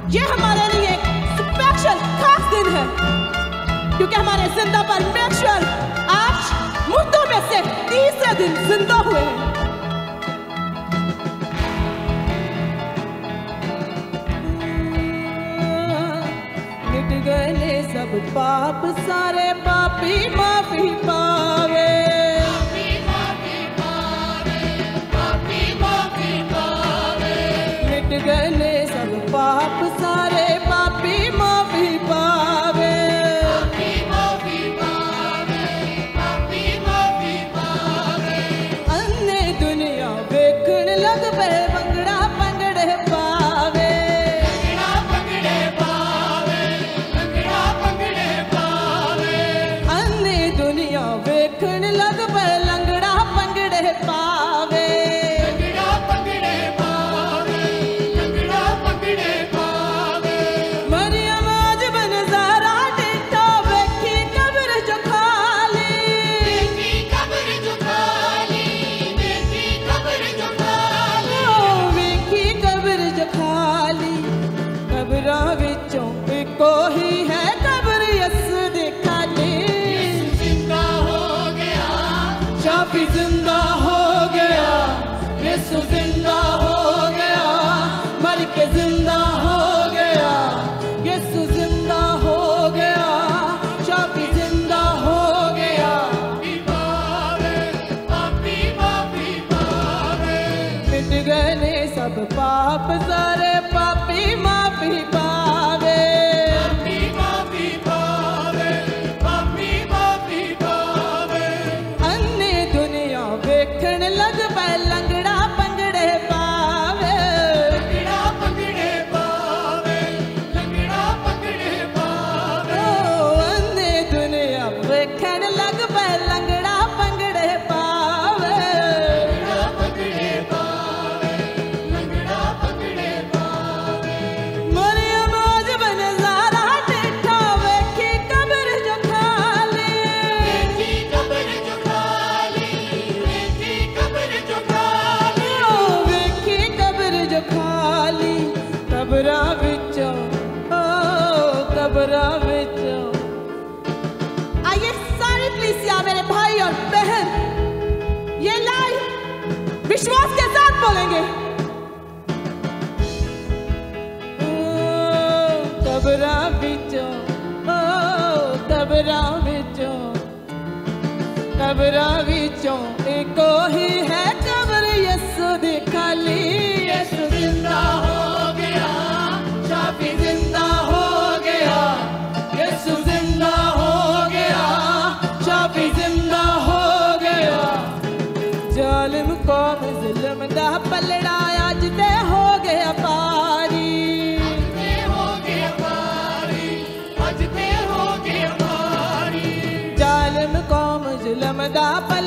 ये हमारे लिए एक स्पेशल खास दिन है, क्योंकि हमारे जिंदा परमेश्वर आज मुर्दों में से तीसरे दिन जिंदा हुए हैं। मिट गए सब पाप, सारे पापी माफी पावे। मिट गए सब पाप, सारे पापी माफी पावे। अन्ने दुनिया वेखण लग पे भंगड़ा भंगड़े पावे। अन्ने दुनिया वेखण लग पे लंगड़ा भंगड़े पावे। कोई है कब्र यसु दे खाली। जिंदा हो गया, शाफी जिंदा हो गया, यसु जिंदा हो गया, मर के जिंदा हो गया। यसु जिंदा हो गया, शाफी जिंदा हो गया। मिट गए सब पाप, सारे पापी माफी पावे। वेखण लग पे लंगड़ा भंगड़े पावे। अन्ने दुनिया वेखण लग पे लंगड़ा भंगड़े पावे। मरियम आज बनजारा डिठा, वेखी कब्र जो खाली। खाली कबरा विचों, कबरा विचों। आइए सारे कलीसिया मेरे भाई और बहन ये लाइन विश्वास के साथ बोलेंगे। कबरा विचों, कबरा विचों, कबरा विचों एक ही है कब्र यसु दी खाली। यसु जिंदा हो गया, शाफी जिंदा हो गया। यसु जिंदा हो गया, शाफी जिंदा हो गया। जालिम कौम जुल्म दा पलड़ा अज ते हो गया पारी। जालिम कौम जुल्म दा